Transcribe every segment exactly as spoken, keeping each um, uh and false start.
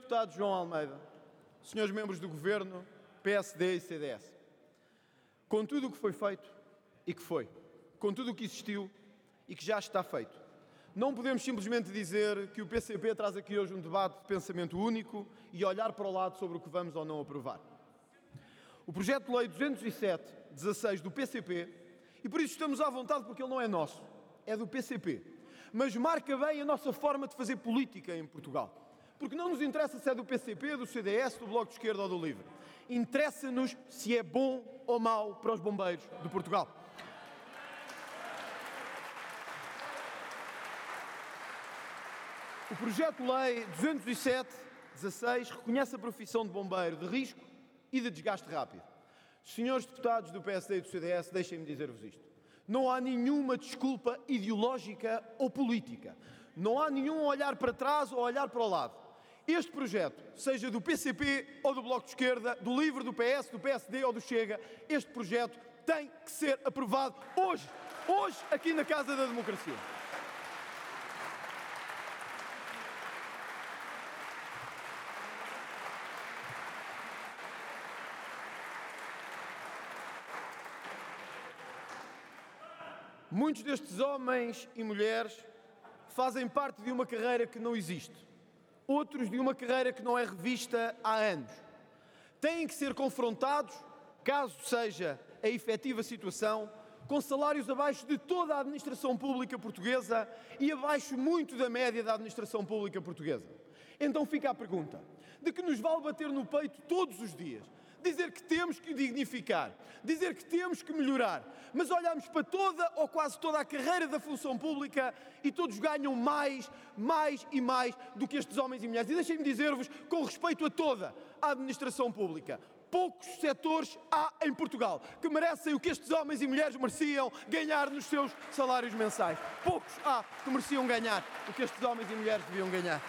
Deputado João Almeida, senhores membros do Governo, P S D e C D S, com tudo o que foi feito e que foi, com tudo o que existiu e que já está feito, não podemos simplesmente dizer que o P C P traz aqui hoje um debate de pensamento único e olhar para o lado sobre o que vamos ou não aprovar. O projeto de lei duzentos e sete barra dezasseis do P C P, e por isso estamos à vontade porque ele não é nosso, é do P C P, mas marca bem a nossa forma de fazer política em Portugal. Porque não nos interessa se é do P C P, do C D S, do Bloco de Esquerda ou do LIVRE. Interessa-nos se é bom ou mau para os bombeiros de Portugal. O projeto de lei duzentos e sete barra dezasseis reconhece a profissão de bombeiro de risco e de desgaste rápido. Senhores deputados do P S D e do C D S, deixem-me dizer-vos isto. Não há nenhuma desculpa ideológica ou política. Não há nenhum olhar para trás ou olhar para o lado. Este projeto, seja do P C P ou do Bloco de Esquerda, do LIVRE, do P S, do P S D ou do Chega, este projeto tem que ser aprovado hoje, hoje, aqui na Casa da Democracia. Muitos destes homens e mulheres fazem parte de uma carreira que não existe. Outros de uma carreira que não é revista há anos. Têm que ser confrontados, caso seja a efetiva situação, com salários abaixo de toda a administração pública portuguesa e abaixo muito da média da administração pública portuguesa. Então fica a pergunta, de que nos vale bater no peito todos os dias? Dizer que temos que dignificar, dizer que temos que melhorar, mas olhamos para toda ou quase toda a carreira da função pública e todos ganham mais, mais e mais do que estes homens e mulheres. E deixem-me dizer-vos, com respeito a toda a administração pública, poucos setores há em Portugal que merecem o que estes homens e mulheres mereciam ganhar nos seus salários mensais. Poucos há que mereciam ganhar o que estes homens e mulheres deviam ganhar.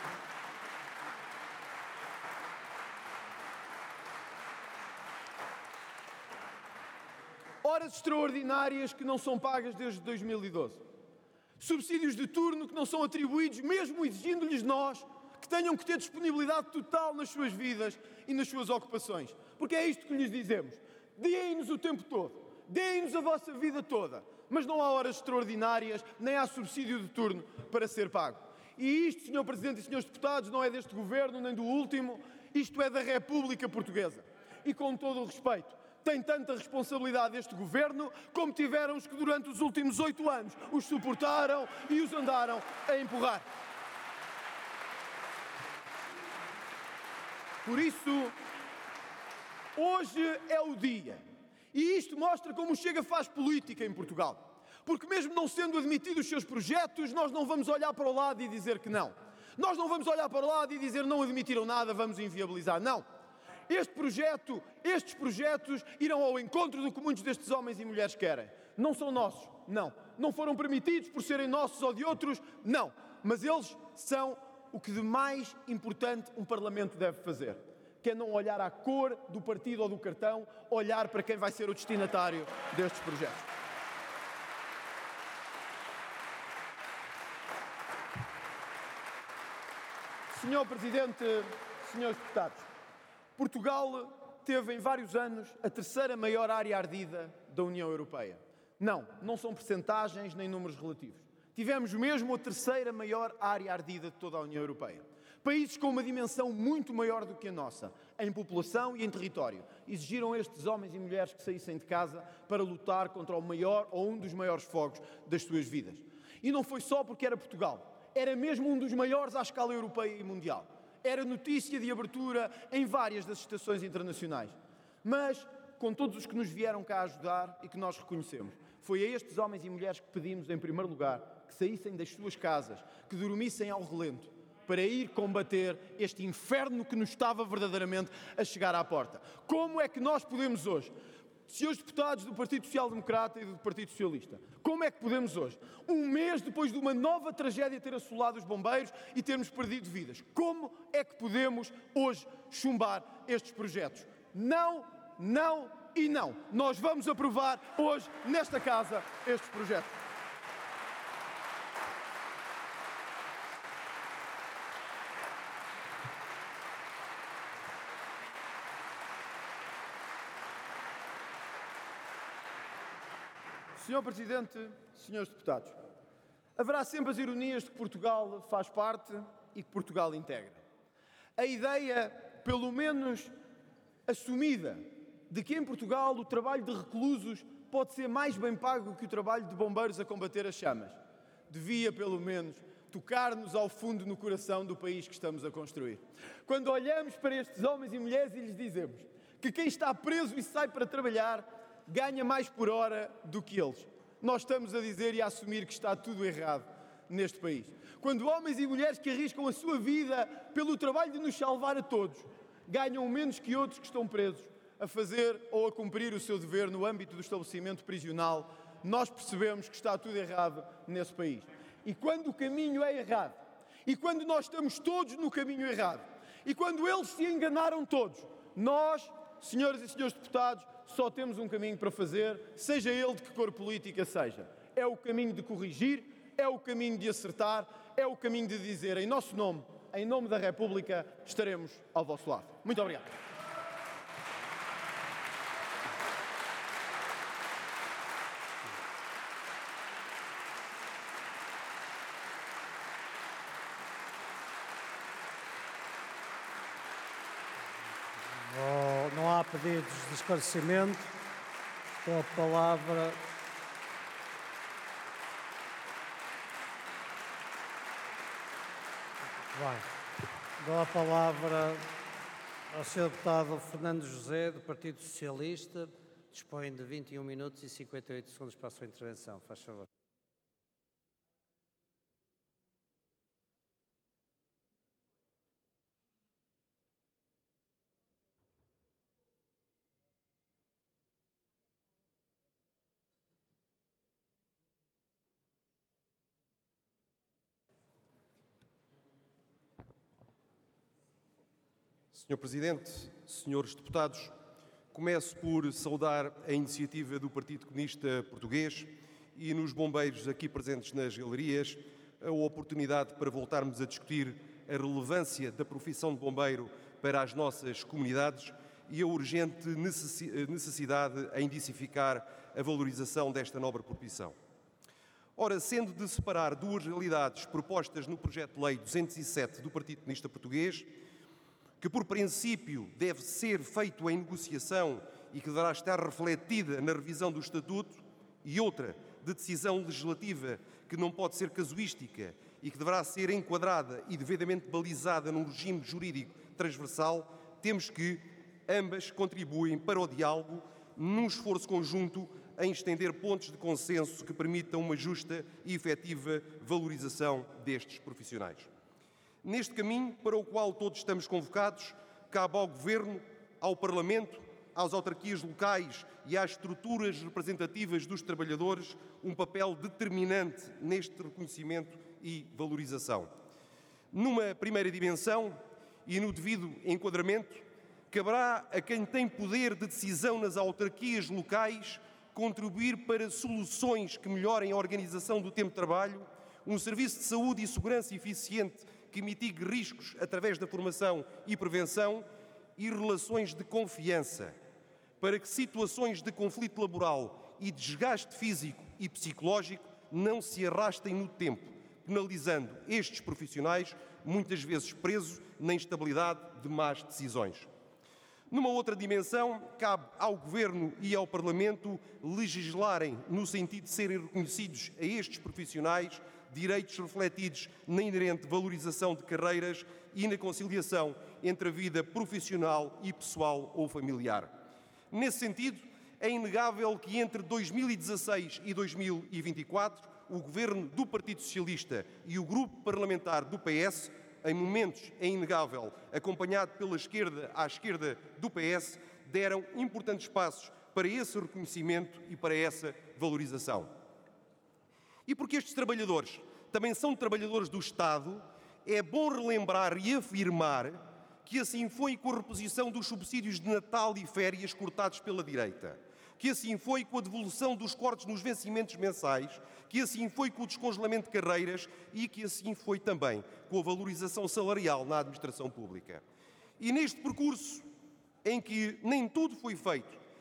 Horas extraordinárias que não são pagas desde dois mil e doze. Subsídios de turno que não são atribuídos, mesmo exigindo-lhes nós que tenham que ter disponibilidade total nas suas vidas e nas suas ocupações. Porque é isto que lhes dizemos. Deem-nos o tempo todo. Deem-nos a vossa vida toda. Mas não há horas extraordinárias, nem há subsídio de turno para ser pago. E isto, senhor Presidente e senhores deputados, não é deste Governo, nem do último. Isto é da República Portuguesa. E com todo o respeito, tem tanta responsabilidade este Governo como tiveram os que durante os últimos oito anos os suportaram e os andaram a empurrar. Por isso, hoje é o dia. E isto mostra como o Chega faz política em Portugal. Porque mesmo não sendo admitidos os seus projetos, nós não vamos olhar para o lado e dizer que não. Nós não vamos olhar para o lado e dizer não admitiram nada, vamos inviabilizar. Não. Este projeto, estes projetos irão ao encontro do que muitos destes homens e mulheres querem. Não são nossos, não. Não foram permitidos por serem nossos ou de outros, não. Mas eles são o que de mais importante um Parlamento deve fazer. Que é não olhar à cor do partido ou do cartão, olhar para quem vai ser o destinatário destes projetos. senhor Presidente, senhores deputados, Portugal teve em vários anos a terceira maior área ardida da União Europeia. Não, não são percentagens nem números relativos. Tivemos mesmo a terceira maior área ardida de toda a União Europeia. Países com uma dimensão muito maior do que a nossa, em população e em território, exigiram estes homens e mulheres que saíssem de casa para lutar contra o maior ou um dos maiores fogos das suas vidas. E não foi só porque era Portugal, era mesmo um dos maiores à escala europeia e mundial. Era notícia de abertura em várias das estações internacionais. Mas, com todos os que nos vieram cá ajudar e que nós reconhecemos, foi a estes homens e mulheres que pedimos, em primeiro lugar, que saíssem das suas casas, que dormissem ao relento, para ir combater este inferno que nos estava verdadeiramente a chegar à porta. Como é que nós podemos hoje, senhores deputados do Partido Social Democrata e do Partido Socialista, como é que podemos hoje, um mês depois de uma nova tragédia ter assolado os bombeiros e termos perdido vidas, como é que podemos hoje chumbar estes projetos? Não, não e não. Nós vamos aprovar hoje, nesta casa, estes projetos. senhor Presidente, senhores deputados, haverá sempre as ironias de que Portugal faz parte e que Portugal integra. A ideia, pelo menos assumida, de que em Portugal o trabalho de reclusos pode ser mais bem pago que o trabalho de bombeiros a combater as chamas, devia, pelo menos, tocar-nos ao fundo no coração do país que estamos a construir. Quando olhamos para estes homens e mulheres e lhes dizemos que quem está preso e sai para trabalhar ganha mais por hora do que eles, nós estamos a dizer e a assumir que está tudo errado neste país. Quando homens e mulheres que arriscam a sua vida pelo trabalho de nos salvar a todos ganham menos que outros que estão presos a fazer ou a cumprir o seu dever no âmbito do estabelecimento prisional, nós percebemos que está tudo errado nesse país. E quando o caminho é errado, e quando nós estamos todos no caminho errado, e quando eles se enganaram todos, nós, senhoras e senhores deputados, só temos um caminho para fazer, seja ele de que cor política seja. É o caminho de corrigir, é o caminho de acertar, é o caminho de dizer em nosso nome, em nome da República, estaremos ao vosso lado. Muito obrigado. Não há pedidos de esclarecimento. Com a palavra. Vai. Dou a palavra ao senhor deputado Fernando José, do Partido Socialista. Dispõe de vinte e um minutos e cinquenta e oito segundos para a sua intervenção. Faz favor. senhor Presidente, senhores deputados, começo por saudar a iniciativa do Partido Comunista Português e nos bombeiros aqui presentes nas galerias a oportunidade para voltarmos a discutir a relevância da profissão de bombeiro para as nossas comunidades e a urgente necessidade em intensificar a valorização desta nobre profissão. Ora, sendo de separar duas realidades propostas no projeto de lei duzentos e sete do Partido Comunista Português, que por princípio deve ser feito em negociação e que deverá estar refletida na revisão do Estatuto, e outra de decisão legislativa que não pode ser casuística e que deverá ser enquadrada e devidamente balizada num regime jurídico transversal, temos que ambas contribuem para o diálogo num esforço conjunto em estender pontos de consenso que permitam uma justa e efetiva valorização destes profissionais. Neste caminho, para o qual todos estamos convocados, cabe ao Governo, ao Parlamento, às autarquias locais e às estruturas representativas dos trabalhadores um papel determinante neste reconhecimento e valorização. Numa primeira dimensão e no devido enquadramento, caberá a quem tem poder de decisão nas autarquias locais contribuir para soluções que melhorem a organização do tempo de trabalho, um serviço de saúde e segurança eficiente que mitigue riscos através da formação e prevenção e relações de confiança, para que situações de conflito laboral e desgaste físico e psicológico não se arrastem no tempo, penalizando estes profissionais, muitas vezes presos na instabilidade de más decisões. Numa outra dimensão, cabe ao Governo e ao Parlamento legislarem no sentido de serem reconhecidos a estes profissionais direitos refletidos na inerente valorização de carreiras e na conciliação entre a vida profissional e pessoal ou familiar. Nesse sentido, é inegável que entre dois mil e dezasseis e dois mil e vinte e quatro, o Governo do Partido Socialista e o Grupo Parlamentar do P S, em momentos é inegável, acompanhado pela esquerda à esquerda do P S, deram importantes passos para esse reconhecimento e para essa valorização. E porque estes trabalhadores também são trabalhadores do Estado, é bom relembrar e afirmar que assim foi com a reposição dos subsídios de Natal e férias cortados pela direita, que assim foi com a devolução dos cortes nos vencimentos mensais, que assim foi com o descongelamento de carreiras e que assim foi também com a valorização salarial na administração pública. E neste percurso, em que nem tudo foi feito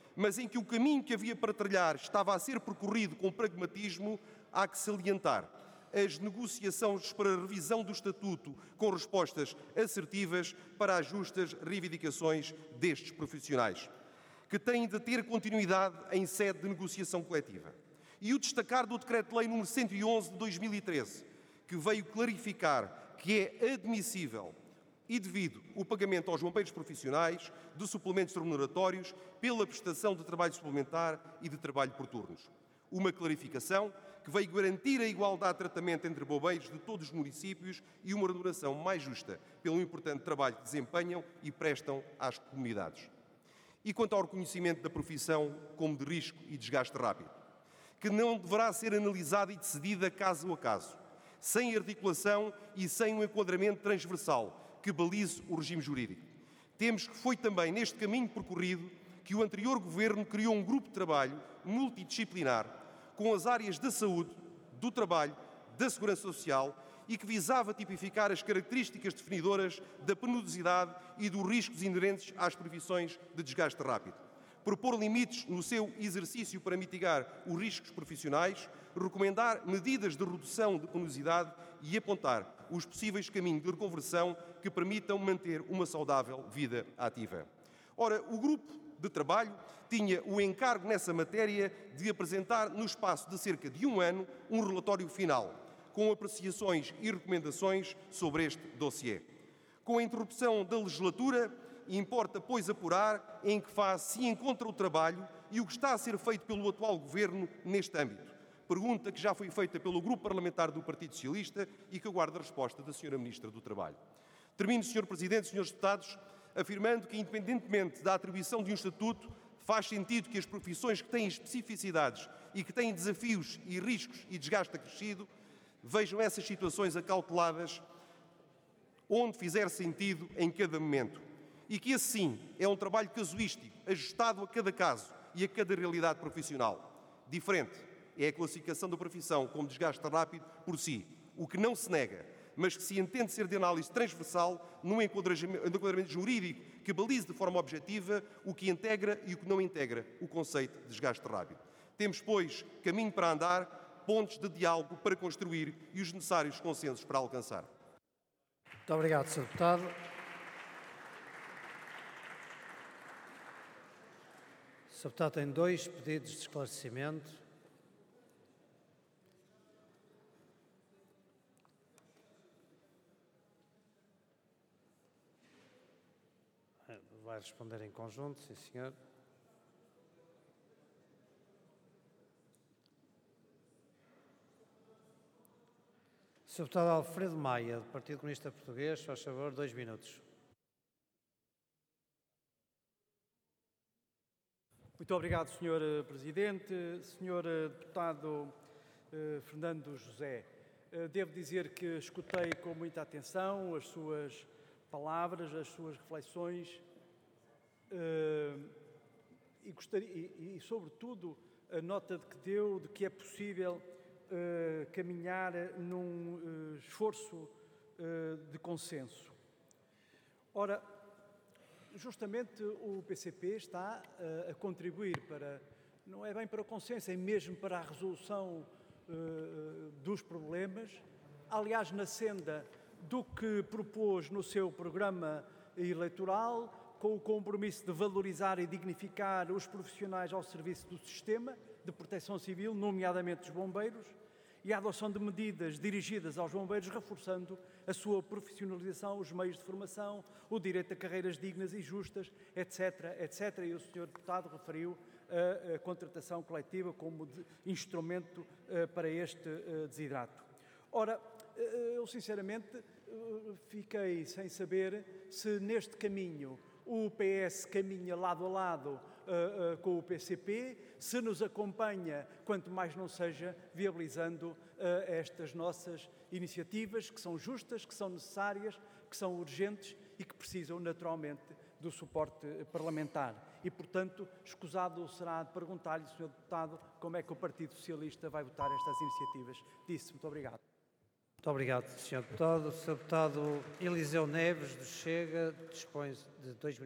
mas em que o caminho que havia para trilhar estava a ser percorrido com pragmatismo, há que salientar as negociações para a revisão do Estatuto com respostas assertivas para as justas reivindicações destes profissionais, que têm de ter continuidade em sede de negociação coletiva. E o destacar do Decreto-Lei número cento e onze de dois mil e treze, que veio clarificar que é admissível e devido o pagamento aos bombeiros profissionais de suplementos remuneratórios pela prestação de trabalho suplementar e de trabalho por turnos. Uma clarificação que veio garantir a igualdade de tratamento entre bombeiros de todos os municípios e uma remuneração mais justa pelo importante trabalho que desempenham e prestam às comunidades. E quanto ao reconhecimento da profissão como de risco e desgaste rápido, que não deverá ser analisada e decidida caso a caso, sem articulação e sem um enquadramento transversal que balize o regime jurídico. Temos que foi também neste caminho percorrido que o anterior Governo criou um grupo de trabalho multidisciplinar com as áreas da saúde, do trabalho, da segurança social e que visava tipificar as características definidoras da penosidade e dos riscos inerentes às profissões de desgaste rápido. Propor limites no seu exercício para mitigar os riscos profissionais, recomendar medidas de redução de penosidade e apontar os possíveis caminhos de reconversão que permitam manter uma saudável vida ativa. Ora, o grupo de trabalho tinha o encargo nessa matéria de apresentar, no espaço de cerca de um ano, um relatório final, com apreciações e recomendações sobre este dossiê. Com a interrupção da legislatura, importa, pois, apurar em que fase se encontra o trabalho e o que está a ser feito pelo atual Governo neste âmbito. Pergunta que já foi feita pelo Grupo Parlamentar do Partido Socialista e que aguarda a resposta da senhora Ministra do Trabalho. Termino, senhor Presidente, senhores Deputados, afirmando que, independentemente da atribuição de um estatuto, faz sentido que as profissões que têm especificidades e que têm desafios e riscos e desgaste acrescido, vejam essas situações acauteladas onde fizer sentido em cada momento. E que esse sim é um trabalho casuístico, ajustado a cada caso e a cada realidade profissional. Diferente é a classificação da profissão como desgaste rápido por si, o que não se nega, mas que se entende ser de análise transversal num enquadramento jurídico que balize de forma objetiva o que integra e o que não integra o conceito de desgaste rápido. Temos, pois, caminho para andar, pontos de diálogo para construir e os necessários consensos para alcançar. Muito obrigado, senhor Deputado. O senhor Deputado tem dois pedidos de esclarecimento. Vai responder em conjunto, sim, senhor. senhor Deputado Alfredo Maia, do Partido Comunista Português, faz favor, dois minutos. Muito obrigado, senhor Presidente. senhor Deputado eh, Fernando José, eh, devo dizer que escutei com muita atenção as suas palavras, as suas reflexões eh, e, gostaria, e, e, sobretudo, a nota de que deu de que é possível eh, caminhar num eh, esforço eh, de consenso. Ora, justamente o P C P está uh, a contribuir para, não é bem para o consenso, é mesmo para a resolução uh, dos problemas, aliás, na senda do que propôs no seu programa eleitoral, com o compromisso de valorizar e dignificar os profissionais ao serviço do sistema de proteção civil, nomeadamente os bombeiros, e a adoção de medidas dirigidas aos bombeiros, reforçando a sua profissionalização, os meios de formação, o direito a carreiras dignas e justas, etc, etcétera. E o senhor Deputado referiu a, a contratação coletiva como de instrumento uh, para este uh, desidrato. Ora, uh, eu sinceramente uh, fiquei sem saber se neste caminho o P S caminha lado a lado uh, uh, com o P C P, se nos acompanha, quanto mais não seja, viabilizando uh, estas nossas iniciativas, que são justas, que são necessárias, que são urgentes e que precisam, naturalmente, do suporte parlamentar. E, portanto, escusado será de perguntar-lhe, senhor Deputado, como é que o Partido Socialista vai votar estas iniciativas. Disse, muito obrigado. Muito obrigado, senhor Deputado. O senhor Deputado Eliseu Neves, do Chega, dispõe de dois minutos.